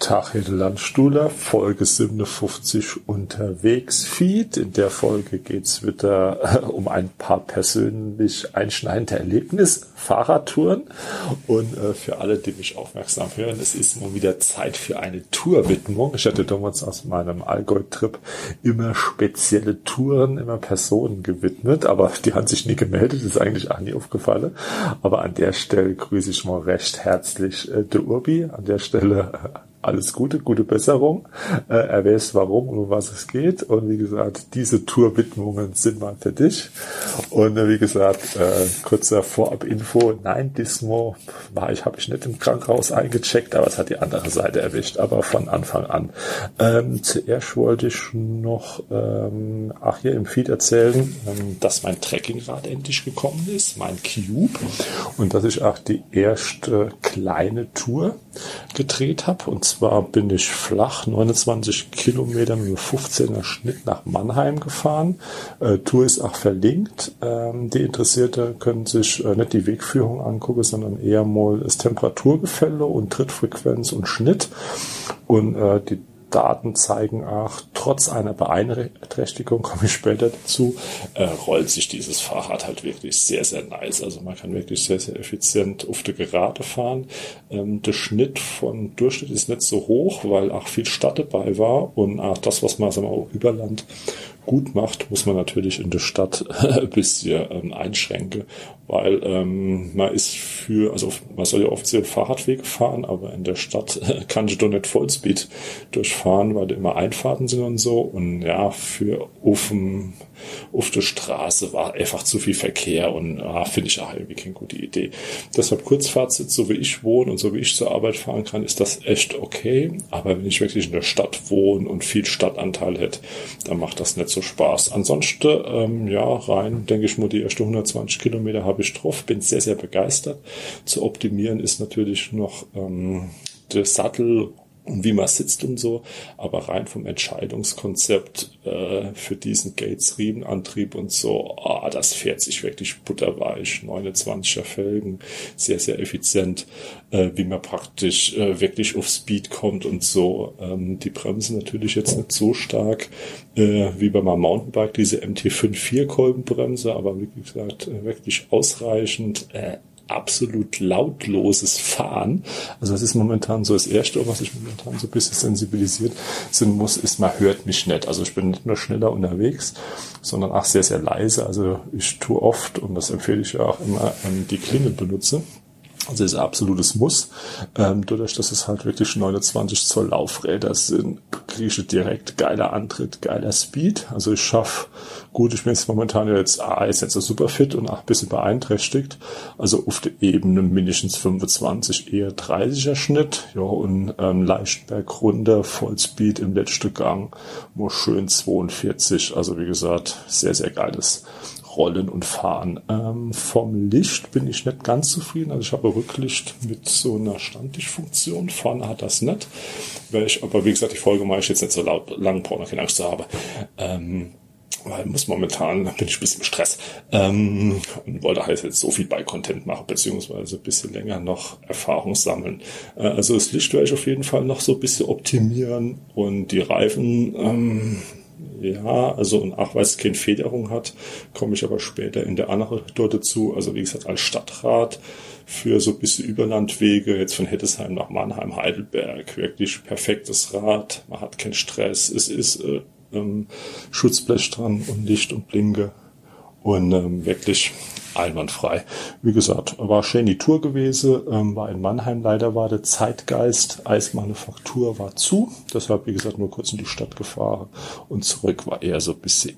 Tag, Hede Landstuhler, Folge 57 unterwegs Feed. In der Folge geht's wieder um ein paar persönlich einschneidende Erlebnisse, Fahrradtouren. Und für alle, die mich aufmerksam hören, es ist nun wieder Zeit für eine Tourwidmung. Ich hatte damals aus meinem Allgäu-Trip immer spezielle Touren, immer Personen gewidmet, aber die haben sich nie gemeldet, das ist eigentlich auch nie aufgefallen. Aber an der Stelle grüße ich mal recht herzlich der Urbi. An der Stelle alles Gute, gute Besserung. Er weiß warum und um was es geht. Und wie gesagt, diese Tourwidmungen sind mal für dich. Und wie gesagt, kurzer Vorab-Info. Nein, Dismo habe ich nicht im Krankenhaus eingecheckt, aber es hat die andere Seite erwischt. Aber von Anfang an. Zuerst wollte ich noch hier im Feed erzählen, dass mein Trekkingrad endlich gekommen ist, mein Cube. Und dass ich auch die erste kleine Tour gedreht habe. Und zwar bin ich flach 29 Kilometer mit einem 15er Schnitt nach Mannheim gefahren. Tour ist auch verlinkt. Die Interessierte können sich nicht die Wegführung angucken, sondern eher mal das Temperaturgefälle und Trittfrequenz und Schnitt. Und die Daten zeigen auch, trotz einer Beeinträchtigung, komme ich später dazu, rollt sich dieses Fahrrad halt wirklich sehr, sehr nice. Also man kann wirklich sehr, sehr effizient auf der Gerade fahren. Der Schnitt von Durchschnitt ist nicht so hoch, weil auch viel Stadt dabei war und auch das, was man auch über Land gut macht, muss man natürlich in der Stadt ein bisschen einschränken, weil man soll ja offiziell Fahrradwege fahren, aber in der Stadt kann ich doch nicht Vollspeed durchfahren, weil da immer Einfahrten sind und so. Und ja, für auf der Straße war einfach zu viel Verkehr und finde ich auch irgendwie keine gute Idee. Deshalb Kurzfazit, so wie ich wohne und so wie ich zur Arbeit fahren kann, ist das echt okay. Aber wenn ich wirklich in der Stadt wohne und viel Stadtanteil hätte, dann macht das nicht so Spaß. Ansonsten, rein, denke ich mal, die ersten 120 Kilometer habe ich drauf, bin sehr, sehr begeistert. Zu optimieren ist natürlich noch der Sattel und wie man sitzt und so, aber rein vom Entscheidungskonzept für diesen Gates-Riemenantrieb und so, das fährt sich wirklich butterweich, 29er Felgen, sehr, sehr effizient, wie man praktisch wirklich auf Speed kommt und so. Die Bremsen natürlich jetzt nicht so stark wie bei meinem Mountainbike, diese MT5-4-Kolbenbremse, aber wie gesagt, wirklich ausreichend, absolut lautloses Fahren. Also das ist momentan so das Erste, was ich momentan so ein bisschen sensibilisiert sein muss, ist, man hört mich nicht. Also ich bin nicht nur schneller unterwegs, sondern auch sehr, sehr leise. Also ich tue oft, und das empfehle ich ja auch immer, die Klingel benutze. Also das ist ein absolutes Muss. Dadurch, dass es halt wirklich 29 Zoll Laufräder sind, kriege ich direkt geiler Antritt, geiler Speed. Also ich schaffe, ich bin jetzt momentan ist jetzt so super fit und auch ein bisschen beeinträchtigt. Also auf der Ebene mindestens 25, eher 30er Schnitt. Ja, und Leichtberg runter, Vollspeed im letzten Gang, nur schön 42. Also wie gesagt, sehr, sehr geiles Rollen und Fahren. Vom Licht bin ich nicht ganz zufrieden. Also ich habe Rücklicht mit so einer Standlichtfunktion. Vorne hat das nicht. Aber wie gesagt, die Folge mache ich jetzt nicht so lang, brauche noch keine Angst zu haben. Weil momentan bin ich ein bisschen im Stress. Und wollte halt jetzt so viel Bike-Content machen, beziehungsweise ein bisschen länger noch Erfahrung sammeln. Also das Licht werde ich auf jeden Fall noch so ein bisschen optimieren und die Reifen, und auch weil es keine Federung hat, komme ich aber später in der anderen Tour dazu. Also wie gesagt, als Stadtrat für so ein bisschen Überlandwege, jetzt von Heddesheim nach Mannheim, Heidelberg, wirklich perfektes Rad. Man hat keinen Stress. Es ist Schutzblech dran und Licht und Blinke und wirklich einwandfrei. Wie gesagt, war schön die Tour gewesen, war in Mannheim, leider war der Zeitgeist, Eismanufaktur war zu, deshalb wie gesagt nur kurz in die Stadt gefahren und zurück war eher so ein bisschen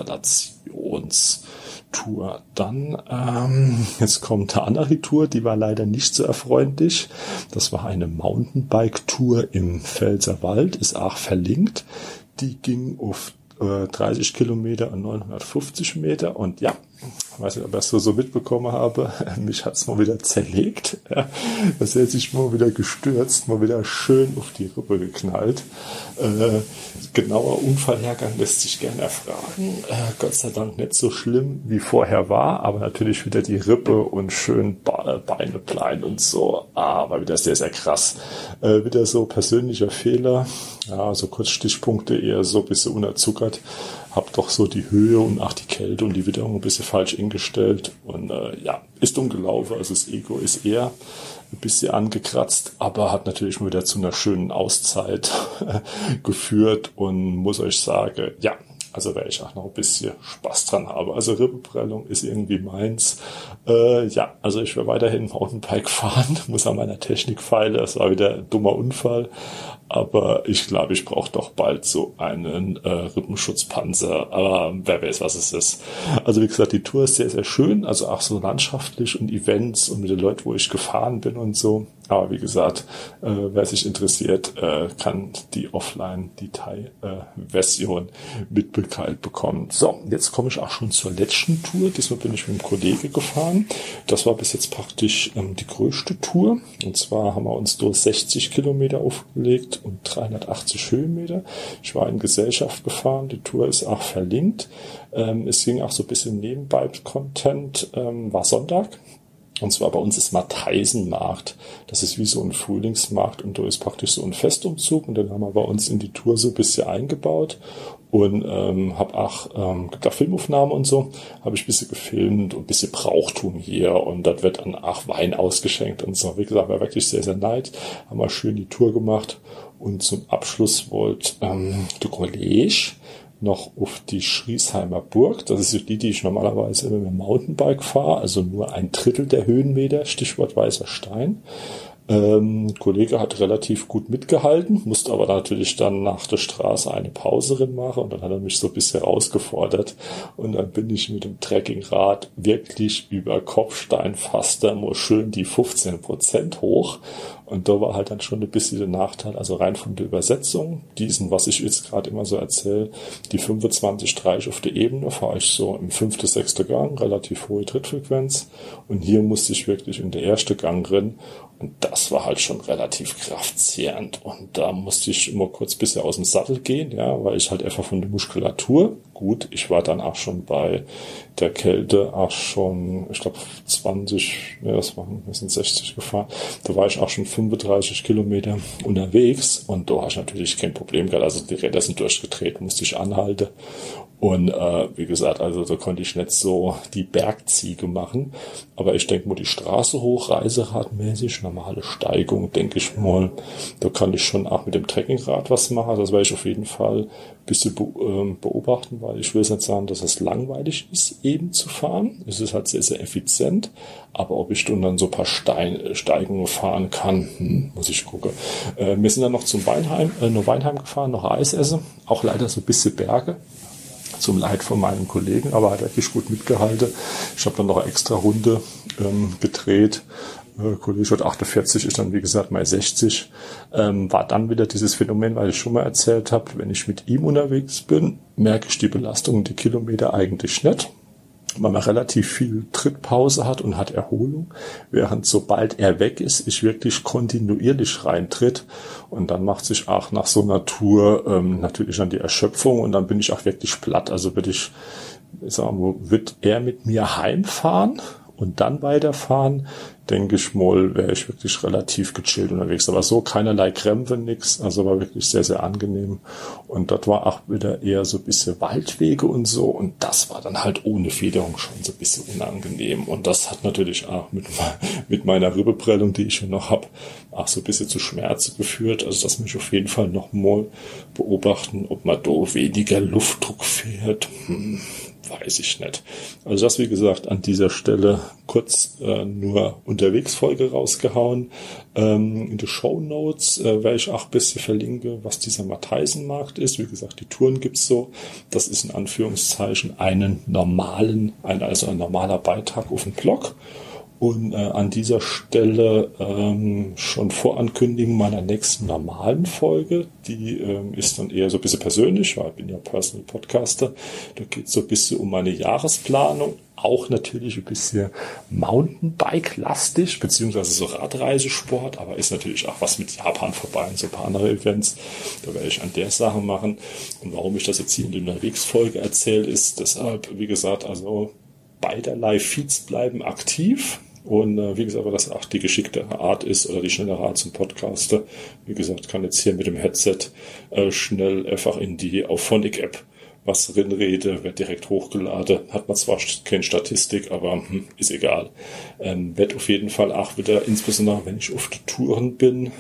Installationstour. Dann, jetzt kommt eine andere Tour, die war leider nicht so erfreulich, das war eine Mountainbike-Tour im Pfälzerwald, ist auch verlinkt, die ging auf 30 Kilometer und 950 Meter und ja, Ich weiß nicht, ob ich das so mitbekommen habe. Mich hat's mal wieder zerlegt. Ja. Das hat sich mal wieder gestürzt, mal wieder schön auf die Rippe geknallt. Genauer Unfallhergang lässt sich gerne erfragen. Gott sei Dank nicht so schlimm wie vorher war, aber natürlich wieder die Rippe und schön Beine klein und so. Aber wieder sehr, sehr krass. Wieder so persönlicher Fehler. Ja, so kurz Stichpunkte, eher so ein bisschen unerzuckert. Hab doch so die Höhe und auch die Kälte und die Witterung ein bisschen falsch eingestellt. Und ja, ist dumm gelaufen. Also das Ego ist eher ein bisschen angekratzt, aber hat natürlich wieder zu einer schönen Auszeit geführt und muss euch sagen, ja, also werde ich auch noch ein bisschen Spaß dran habe. Also Rippenprellung ist irgendwie meins. Ja, also ich werde weiterhin Mountainbike fahren, muss an meiner Technik feilen. Das war wieder ein dummer Unfall. Aber ich glaube, ich brauche doch bald so einen Rippenschutzpanzer. Aber wer weiß, was es ist. Also wie gesagt, die Tour ist sehr, sehr schön. Also auch so landschaftlich und Events und mit den Leuten, wo ich gefahren bin und so. Aber wie gesagt, wer sich interessiert, kann die Offline-Detail-Version mitgeteilt bekommen. So, jetzt komme ich auch schon zur letzten Tour. Diesmal bin ich mit einem Kollegen gefahren. Das war bis jetzt praktisch die größte Tour. Und zwar haben wir uns durch 60 Kilometer aufgelegt und 380 Höhenmeter. Ich war in Gesellschaft gefahren. Die Tour ist auch verlinkt. Es ging auch so ein bisschen Nebenbei-Content. War Sonntag. Und zwar bei uns ist Matheisenmarkt. Das ist wie so ein Frühlingsmarkt und da ist praktisch so ein Festumzug und dann haben wir bei uns in die Tour so ein bisschen eingebaut und habe auch da Filmaufnahmen und so, habe ich ein bisschen gefilmt und ein bisschen Brauchtum hier und das wird dann auch Wein ausgeschenkt und so. Wie gesagt, war wirklich sehr, sehr nice. Haben wir schön die Tour gemacht und zum Abschluss wollte der Kollege noch auf die Schriesheimer Burg. Das ist die ich normalerweise immer mit dem Mountainbike fahre, also nur 1/3 der Höhenmeter, Stichwort Weißer Stein. Kollege hat relativ gut mitgehalten, musste aber natürlich dann nach der Straße eine Pause drin machen und dann hat er mich so ein bisschen herausgefordert und dann bin ich mit dem Trekkingrad wirklich über Kopfstein fast da mal schön die 15% hoch und da war halt dann schon ein bisschen der Nachteil, also rein von der Übersetzung, was ich jetzt gerade immer so erzähle, die 25/30 auf der Ebene fahre ich so im 5., 6. Gang, relativ hohe Trittfrequenz und hier musste ich wirklich in der 1. Gang drin. Und das war halt schon relativ kraftzehrend. Und da musste ich immer kurz ein bisschen aus dem Sattel gehen, ja, weil ich halt einfach von der Muskulatur, gut, ich war dann auch schon bei der Kälte auch schon, ich glaube wir sind 60 gefahren, da war ich auch schon 35 Kilometer unterwegs und da habe ich natürlich kein Problem gehabt. Also die Räder sind durchgedreht, musste ich anhalten. Und wie gesagt, also da konnte ich nicht so die Bergziege machen. Aber ich denke mal, die Straße hoch, reiseradmäßig, normale Steigung, denke ich mal, da kann ich schon auch mit dem Trekkingrad was machen. Das werde ich auf jeden Fall ein bisschen beobachten, weil ich will jetzt nicht sagen, dass es langweilig ist, eben zu fahren. Es ist halt sehr, sehr effizient. Aber ob ich dann so ein paar Steigungen fahren kann, muss ich gucken. Wir sind dann noch zum Weinheim gefahren, noch Eis essen. Auch leider so ein bisschen Berge. Zum Leid von meinem Kollegen, aber hat wirklich gut mitgehalten. Ich habe dann noch eine extra Runde gedreht. Kollege hat 48, ist dann wie gesagt mal 60. War dann wieder dieses Phänomen, weil ich schon mal erzählt habe, wenn ich mit ihm unterwegs bin, merke ich die Belastung und die Kilometer eigentlich nicht, weil man relativ viel Trittpause hat und hat Erholung, während sobald er weg ist, ich wirklich kontinuierlich reintritt und dann macht sich auch nach so einer Tour natürlich dann die Erschöpfung und dann bin ich auch wirklich platt. Also wird er mit mir heimfahren und dann weiterfahren, denke ich mal, wäre ich wirklich relativ gechillt unterwegs. Aber so keinerlei Krämpfe, nix. Also war wirklich sehr, sehr angenehm. Und dort war auch wieder eher so ein bisschen Waldwege und so. Und das war dann halt ohne Federung schon so ein bisschen unangenehm. Und das hat natürlich auch mit meiner Rippenprellung, die ich schon noch habe, auch so ein bisschen zu Schmerzen geführt. Also das muss ich auf jeden Fall noch mal beobachten, ob man da weniger Luftdruck fährt. Weiß ich nicht. Also das, wie gesagt, an dieser Stelle kurz nur Unterwegsfolge rausgehauen. In den Shownotes werde ich auch ein bisschen verlinken, was dieser Matheisenmarkt ist. Wie gesagt, die Touren gibt's so. Das ist in Anführungszeichen ein normaler Beitrag auf dem Blog. Und an dieser Stelle schon vorankündigen meiner nächsten normalen Folge. Die ist dann eher so ein bisschen persönlich, weil ich bin ja Personal Podcaster. Da geht es so ein bisschen um meine Jahresplanung. Auch natürlich ein bisschen Mountainbike-lastig, beziehungsweise so Radreisesport, aber ist natürlich auch was mit Japan vorbei und so ein paar andere Events. Da werde ich an der Sache machen. Und warum ich das jetzt hier in der Unterwegsfolge erzähle, ist deshalb, wie gesagt, also beiderlei Feeds bleiben aktiv. Und wie gesagt, weil das auch die geschicktere Art ist oder die schnellere Art zum Podcaster. Wie gesagt, kann jetzt hier mit dem Headset schnell einfach in die Auphonic-App was drin rede, wird direkt hochgeladen. Hat man zwar keine Statistik, aber ist egal. Wird auf jeden Fall auch wieder, insbesondere wenn ich auf die Touren bin,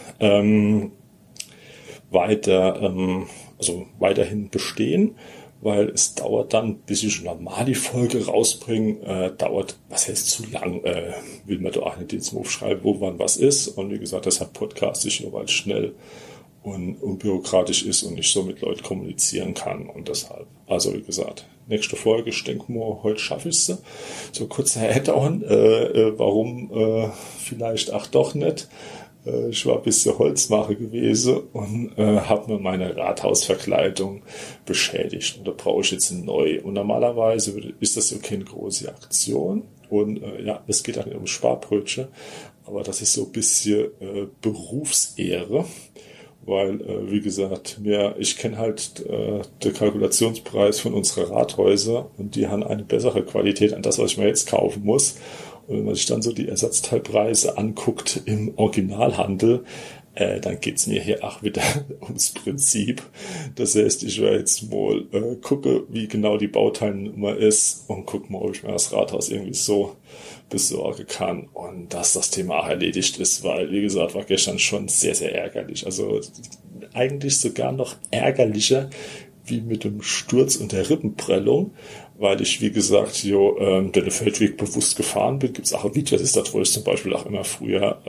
weiterhin bestehen. Weil es dauert dann, bis ich normal die Folge rausbringe, dauert, was heißt zu lang, will man da auch nicht jetzt mal aufschreiben, wo wann was ist. Und wie gesagt, deshalb podcast ich nur, weil es schnell und unbürokratisch ist und ich so mit Leuten kommunizieren kann. Und deshalb, also wie gesagt, nächste Folge, ich denke mal, heute schaffe ich sie. So kurzer Add-on, warum vielleicht auch doch nicht. Ich war ein bisschen Holzmacher gewesen und habe mir meine Rathausverkleidung beschädigt. Und da brauche ich jetzt eine neue. Und normalerweise ist das ja keine große Aktion. Und es geht auch nicht um Sparbrötchen, aber das ist so ein bisschen Berufsehre. Weil, wie gesagt, ich kenne halt den Kalkulationspreis von unseren Rathäusern und die haben eine bessere Qualität an das, was ich mir jetzt kaufen muss. Und wenn man sich dann so die Ersatzteilpreise anguckt im Originalhandel, dann geht's mir hier auch wieder ums Prinzip. Das heißt, ich werde jetzt mal gucke, wie genau die Bauteilnummer ist und gucke mal, ob ich mir das Rathaus irgendwie so besorgen kann und dass das Thema auch erledigt ist, weil, wie gesagt, war gestern schon sehr, sehr ärgerlich. Also eigentlich sogar noch ärgerlicher wie mit dem Sturz und der Rippenprellung, weil ich, wie gesagt, den Feldweg bewusst gefahren bin. Gibt es auch ein Video, das ist das, wo ich zum Beispiel auch immer früher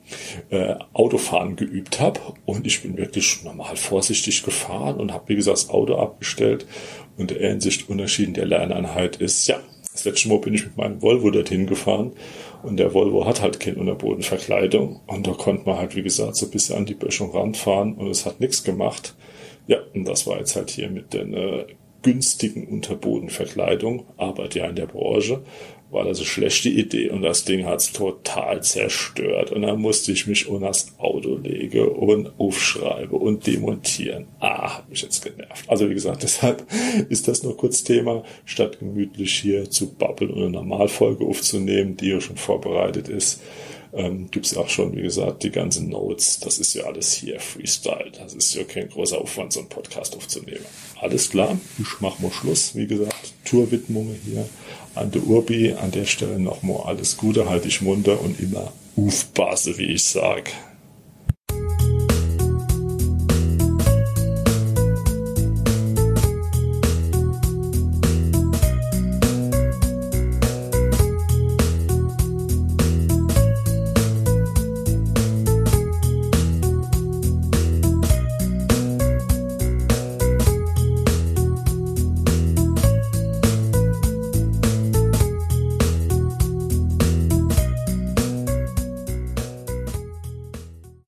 Autofahren geübt habe. Und ich bin wirklich normal vorsichtig gefahren und habe, wie gesagt, das Auto abgestellt. Und der Hinsicht Unterschied in der Lerneinheit ist, das letzte Mal bin ich mit meinem Volvo dorthin gefahren. Und der Volvo hat halt keine Unterbodenverkleidung. Und da konnte man halt, wie gesagt, so ein bisschen an die Böschung ranfahren. Und es hat nichts gemacht. Ja, und das war jetzt halt hier mit den günstigen Unterbodenverkleidung, arbeite ja in der Branche, war das eine schlechte Idee und das Ding hat's total zerstört und dann musste ich mich unter das Auto legen und aufschreiben und demontieren. Hab mich jetzt genervt. Also wie gesagt, deshalb ist das nur kurz Thema, statt gemütlich hier zu babbeln und eine Normalfolge aufzunehmen, die ja schon vorbereitet ist. Gibt's auch schon, wie gesagt, die ganzen Notes. Das ist ja alles hier Freestyle. Das ist ja kein großer Aufwand, so einen Podcast aufzunehmen. Alles klar, ich mach mal Schluss. Wie gesagt, Tourwidmung hier an der Urbi. An der Stelle nochmal alles Gute, halt dich munter und immer aufpasse, wie ich sag.